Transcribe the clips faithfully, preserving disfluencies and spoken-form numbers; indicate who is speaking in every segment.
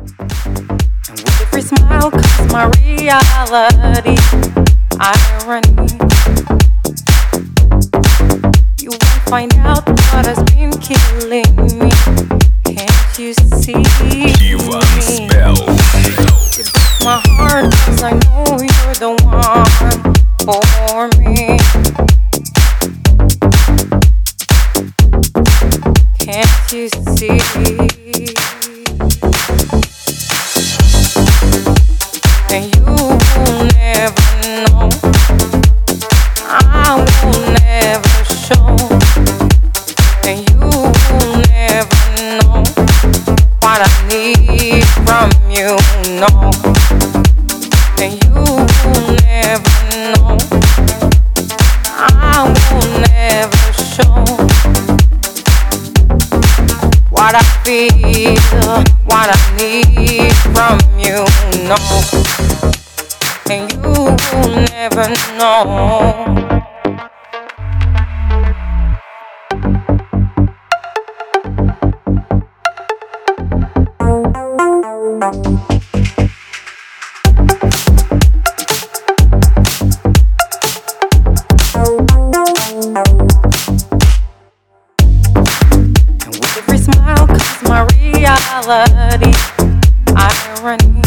Speaker 1: And with every smile comes my reality. Irony. You won't find out what has been killing me. Can't you see
Speaker 2: Ivan Spell.
Speaker 1: You break my heart 'cause I know you're the one for me. Can't you see? And you will never know. I will never show. And you will never know what I need from you, no. And you will never know. I will never show what I feel, what I need from you, no. And you will never know. And with every smile comes my reality. Irony.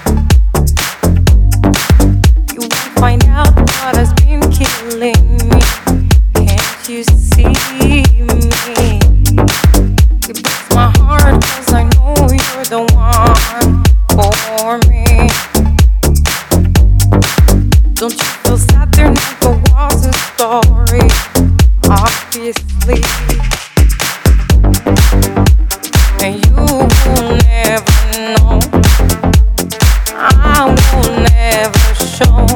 Speaker 1: You won't find out what has been killing me. Can't you see me? It breaks my heart 'cause I know you're the one for me. Don't you feel sad? There never was a story, obviously. And you will never know. I will never show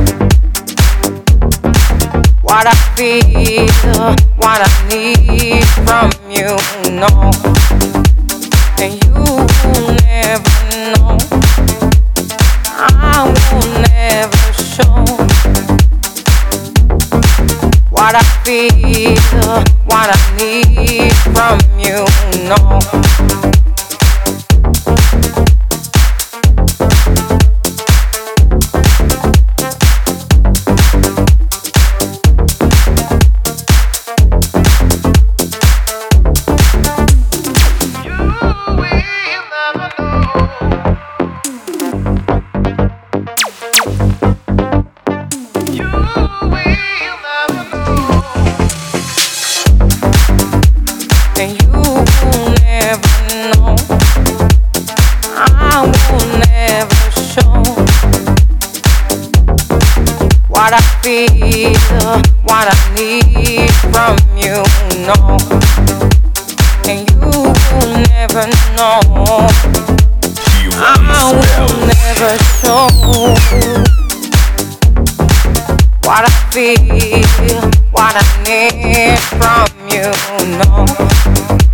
Speaker 1: what I feel, what I need from you, no. And you will never know. I will never show what I feel, what I need from you, no. And you will never know. I will never show what I feel, what I need from you, no. And you will never know. I will never show what I feel, what I need from you, no.